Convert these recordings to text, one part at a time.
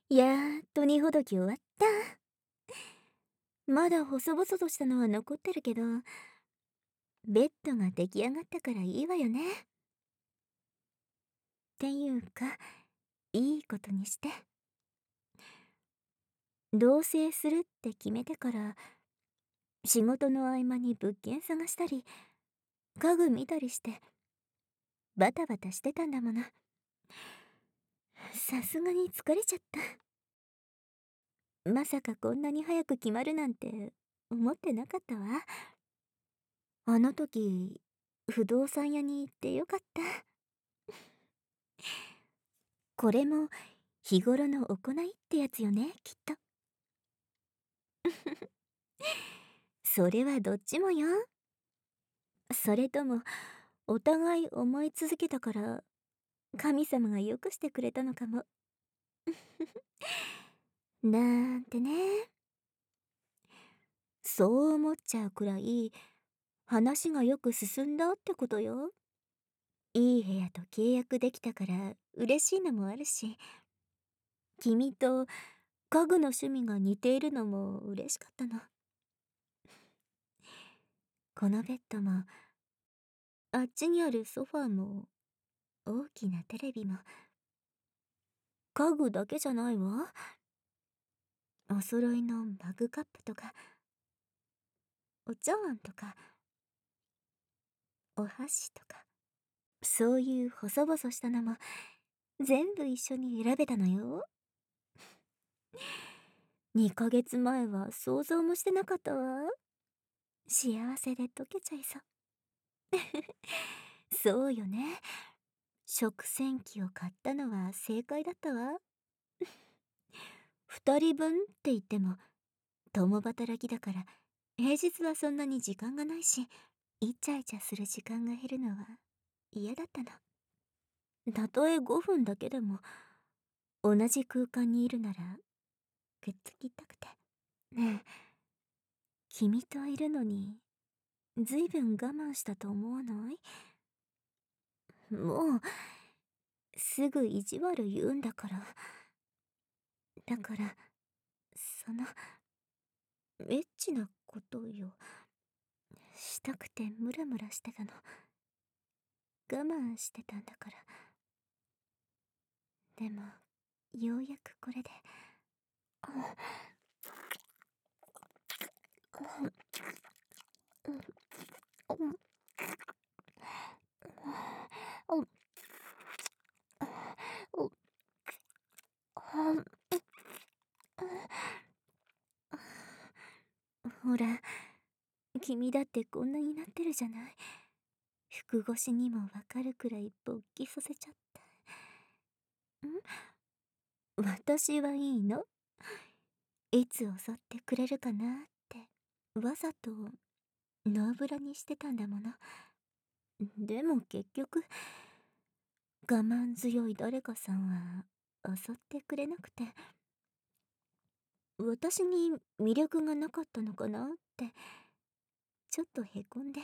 やっと荷ほどき終わった。まだ細々としたのは残ってるけど、ベッドが出来上がったからいいわよね。っていうか、いいことにして。同棲するって決めてから、仕事の合間に物件探したり、家具見たりして、バタバタしてたんだもの。さすがに疲れちゃった。まさかこんなに早く決まるなんて思ってなかったわ。あの時、不動産屋に行ってよかった。これも日頃の行いってやつよね、きっと。それはどっちもよ。それとも、お互い思い続けたから、神様がよくしてくれたのかも。なんてね。そう思っちゃうくらい、話がよく進んだってことよ。いい部屋と契約できたから嬉しいのもあるし、君と家具の趣味が似ているのも嬉しかったの。このベッドも、あっちにあるソファーも、大きなテレビも、家具だけじゃないわ。お揃いのマグカップとか、お茶碗とか、お箸とか、そういう細々したのも全部一緒に選べたのよ。2ヶ月前は想像もしてなかったわ。幸せで溶けちゃいそう。そうよね。食洗機を買ったのは正解だったわ。2人分って言っても、共働きだから、平日はそんなに時間がないし、イチャイチャする時間が減るのは嫌だったの。たとえ5分だけでも、同じ空間にいるなら、くっつきたくて。ねえ、君といるのに、ずいぶん我慢したと思わない？もう、すぐ意地悪言うんだから。だから、その、エッチなことよ。したくてムラムラしてたの。我慢してたんだから。でも、ようやくこれで。ほら、君だってこんなになってるじゃない。服越しにもわかるくらい勃起させちゃった。私はいいの？いつ襲ってくれるかなって、わざとノーブラにしてたんだもの。でも結局、我慢強い誰かさんは襲ってくれなくて、私に魅力がなかったのかなって、ちょっとへこんで。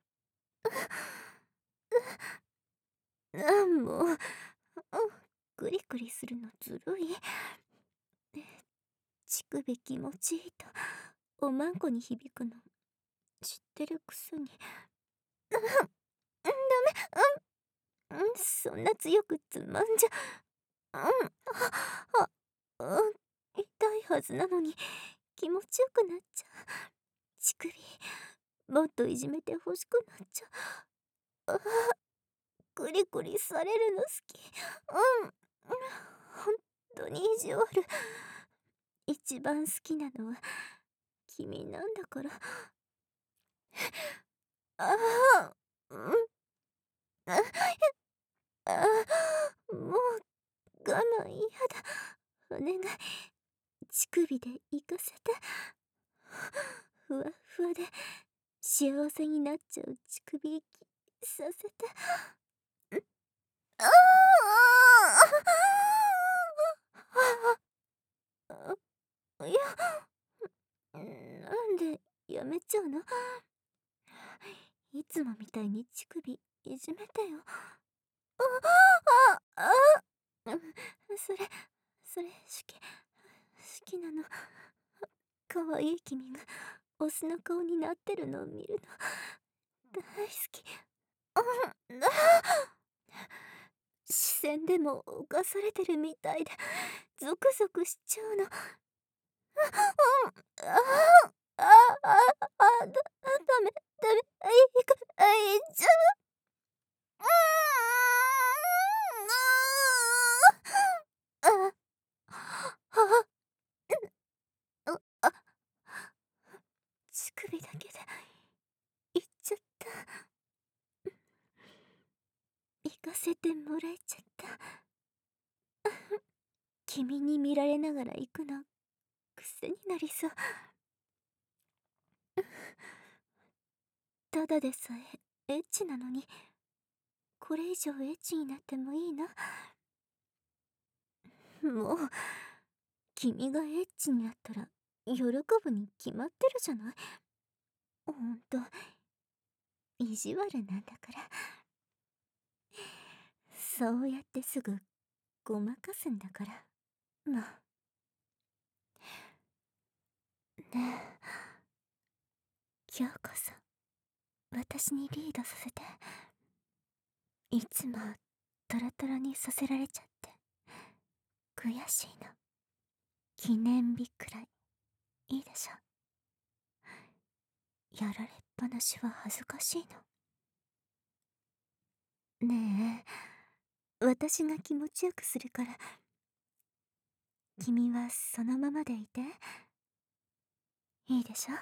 もう、クリクリするのずるい。乳首気持ちいいと、おまんこに響くの、知ってるくせに。そんな強くつまんじゃ、あ、痛いはずなのに、気持ちよくなっちゃう。乳首、もっといじめてほしくなっちゃう。クリクリされるの好き。本当に意地悪。一番好きなのは君なんだから。ああ、あもう我慢嫌だ。お願い、乳首で行かせて。ふわふわで幸せになっちゃう乳首させて。あいや、なんでやめちゃうの？いつもみたいに乳首いじめてよ。あああ、それそれ好きなの。可愛い君がオスの顔になってるのを見るの大好き。視線でも犯されてるみたいでゾクゾクしちゃうの。あダメいかいちゃう。あ乳首だけでいっちゃった。行かせてもらえちゃった。君に見られながら行くの癖になりそう。ただでさえエッチなのに、これ以上エッチになってもいいの？もう君がエッチになったら喜ぶに決まってるじゃない。ほんと意地悪なんだから。そうやってすぐごまかすんだから。もうねえ、今日こそ私にリードさせて。いつもトロトロにさせられちゃって悔しいの。記念日くらいいいでしょ。やられっぱなしは恥ずかしいの。ねえ、私が気持ちよくするから君はそのままでいていいでしょ。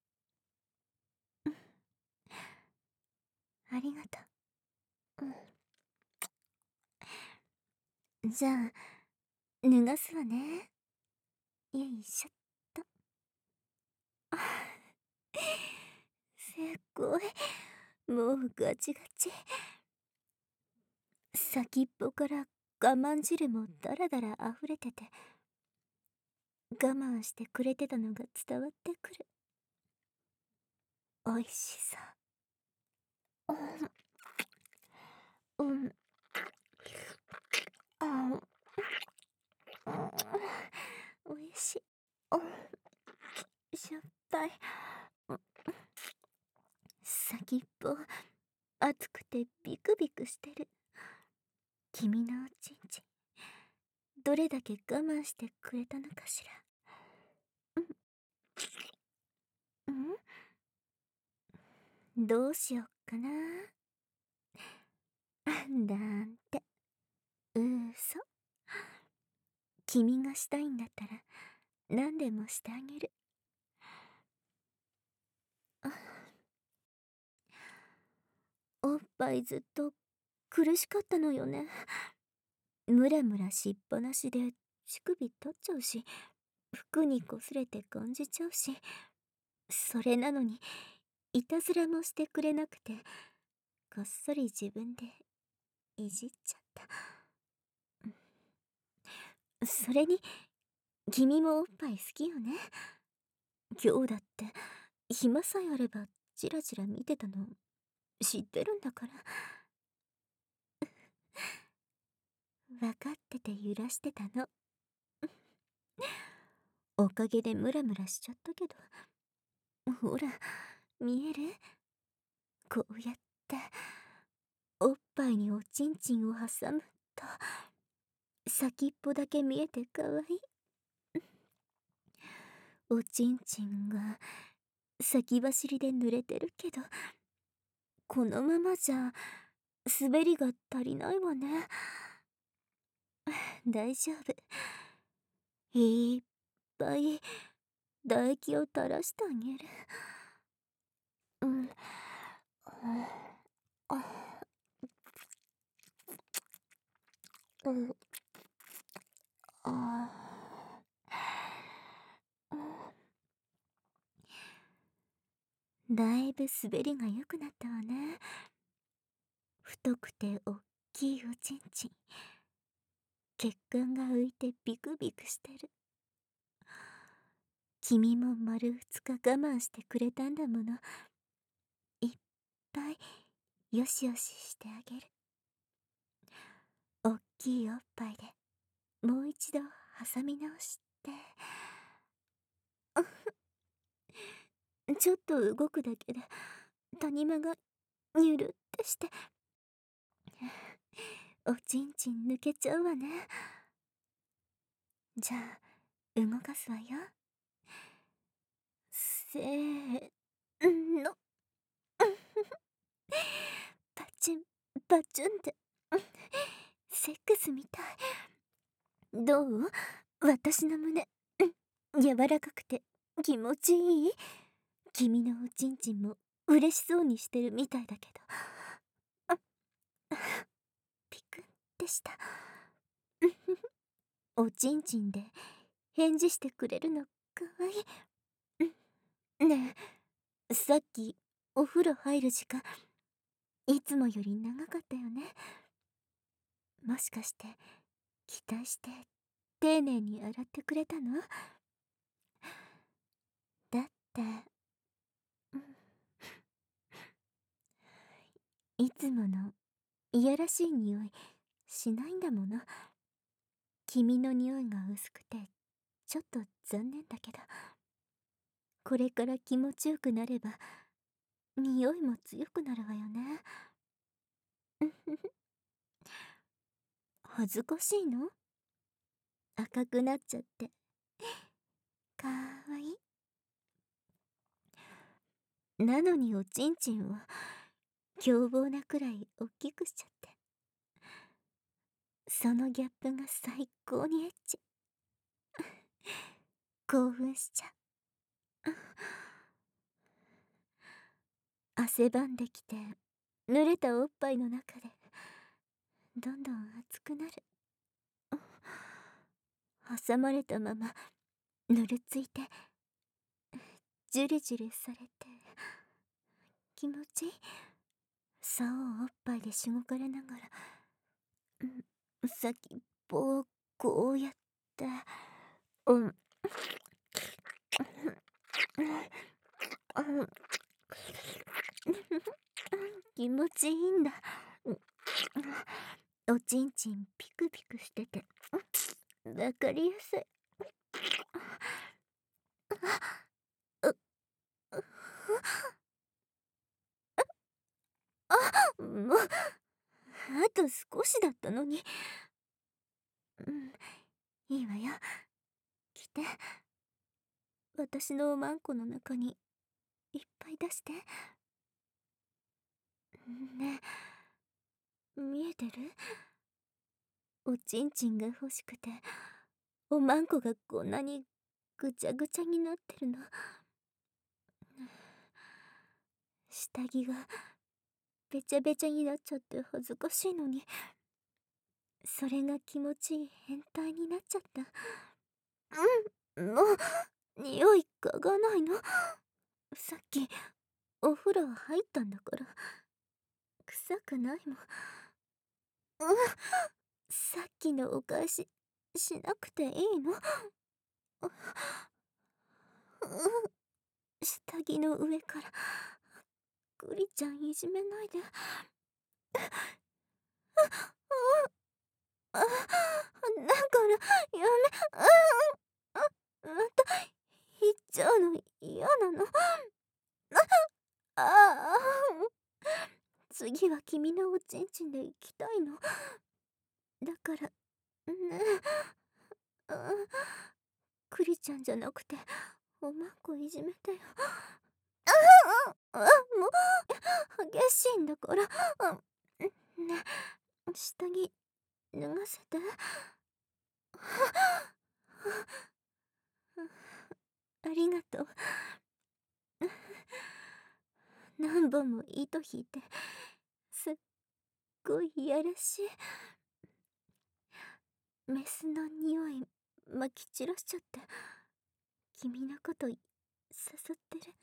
ありがとう。じゃあ脱がすわね。よいしょっと。すっごい、もうガチガチ。先っぽから我慢汁もダラダラ溢れてて、我慢してくれてたのが伝わってくる。おいしさ。うん。あ、おいしい。しょっぱい。先っぽ熱くてビクビクしてる。君のおちんちんどれだけ我慢してくれたのかしら。どうしよっかな。なんて嘘。君がしたいんだったら何でもしてあげる。おっぱいずっと苦しかったのよね。ムラムラしっぱなしで乳首取っちゃうし、服にこすれて感じちゃうし、それなのにいたずらもしてくれなくて、こっそり自分でいじっちゃった。それに君もおっぱい好きよね。今日だって暇さえあればチラチラ見てたの知ってるんだから。分かってて揺らしてたの。おかげでムラムラしちゃったけど、ほら見える？こうやっておっぱいにおちんちんを挟むと先っぽだけ見えてかわいい。おちんちんが先走りで濡れてるけど、このままじゃ滑りが足りないわね。大丈夫。いっぱい唾液を垂らしてあげる。うん。うん。あだいぶ滑りが良くなったわね。太くておっきいおちんちん。血管が浮いてビクビクしてる。君も丸2日我慢してくれたんだもの。いっぱいよしよししてあげる。おっきいおっぱいでもう一度挟み直して。ちょっと動くだけで谷間がニュルってして、おちんちん抜けちゃうわね。じゃあ動かすわよ。せーの。パチンパチュンって、セックスみたい。どう？私の胸、柔らかくて気持ちいい？君のおちんちんも嬉しそうにしてるみたいだけど。ピクンってした。おちんちんで返事してくれるのかわいい。ねえ、さっきお風呂入る時間いつもより長かったよね。もしかして期待して丁寧に洗ってくれたの？だって、いつものいやらしい匂いしないんだもの。君の匂いが薄くてちょっと残念だけど、これから気持ちよくなれば匂いも強くなるわよね。恥ずかしいの？赤くなっちゃって。かわいい。なのにおちんちんを凶暴なくらい大きくしちゃって。そのギャップが最高にエッチ。興奮しちゃう。汗ばんできて濡れたおっぱいの中でどんどん熱くなる。挟まれたままぬるついてジュリジュリされて気持ちいい。竿をおっぱいでしごかれながら、先っぽをこうやって、気持ちいいんだ。おちんちんピクピクしててわかりやすい。もうあと少しだったのに。いいわよ。来て。私のおまんこの中にいっぱい出して。ねえ、見えてる？おちんちんが欲しくておまんこがこんなにぐちゃぐちゃになってるの。下着がべちゃべちゃになっちゃって恥ずかしいのに、それが気持ちいい変態になっちゃった。もう匂い嗅がないの？さっきお風呂入ったんだから臭くないもん。さっきのお返ししなくていいの？下着の上からクリちゃんいじめないで。だからやめ、また行っちゃうの嫌なの。ああ、次は君のおちんちんで行きたいの。だからね。クリちゃんじゃなくておまんこいじめてよ。もう激しいんだから。ね、下着脱がせて。ありがとう。何本も糸引いてすっごいいやらしい。メスの匂いまき散らしちゃって君のこと誘ってる。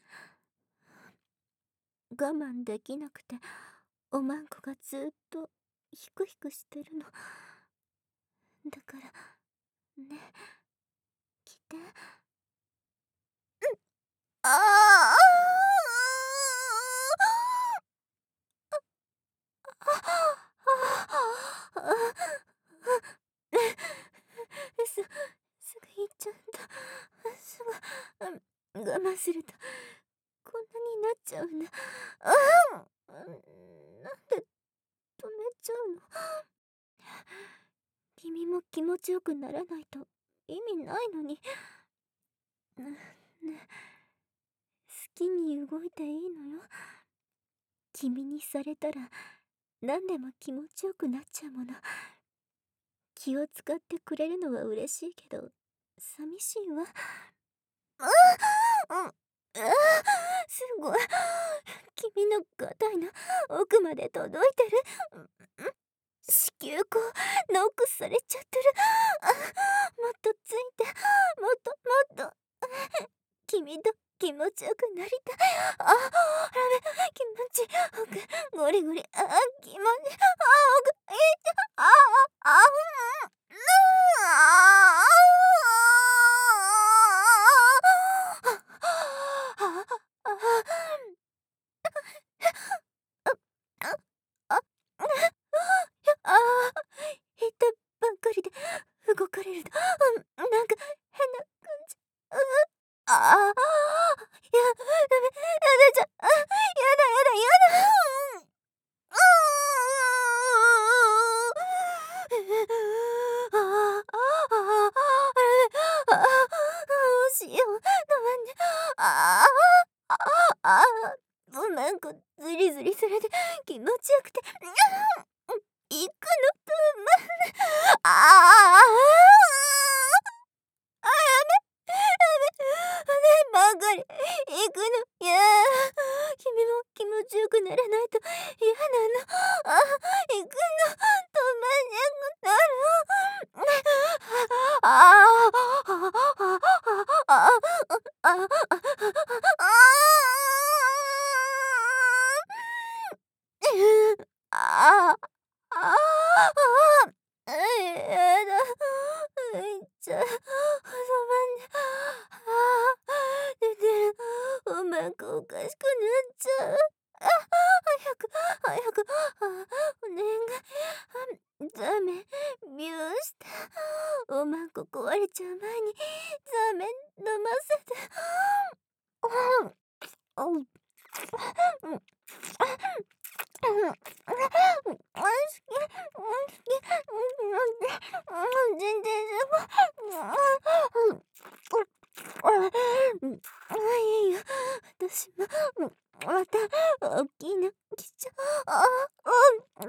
我慢できなくておまんこがずっとヒクヒクしてるの。だからね、来て。ああ我慢するとこんなになっちゃうんだ。なんで止めちゃうの？君も気持ちよくならないと意味ないのに。ね、好きに動いていいのよ。君にされたら何でも気持ちよくなっちゃうもの。気を使ってくれるのは嬉しいけど寂しいわ。うん、すごい。君の硬いの奥まで届いてる。子宮口ノックされちゃってる。もっとついて、もっともっと。君と気持ちよくなりたい。ダメ、気持ちよくゴリゴリ。気持ち奥いて。言ったばっかりで動かれると、なんか変な感じ。ダメ、やだじゃ、やだ。どうしよう、なんで、ごめんこ、ズリズリされて気持ちよくて、行くのとああ、ばっかり行くの。いや、君も気持ちよくならないと嫌なの。行くの止まんなくなる。ああやだ。いっちゃう。そばんで。出てる。おまんこおかしくなっちゃう。早く。お願い。ザメ、ビューして。おまんこ壊れちゃう前に、ザメ飲ませて。全然いいよ。私もまた大きいの来ちゃ君の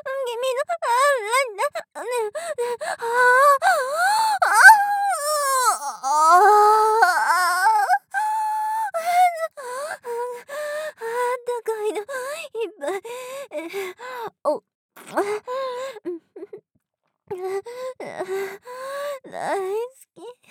高いのいっぱい。お大好き。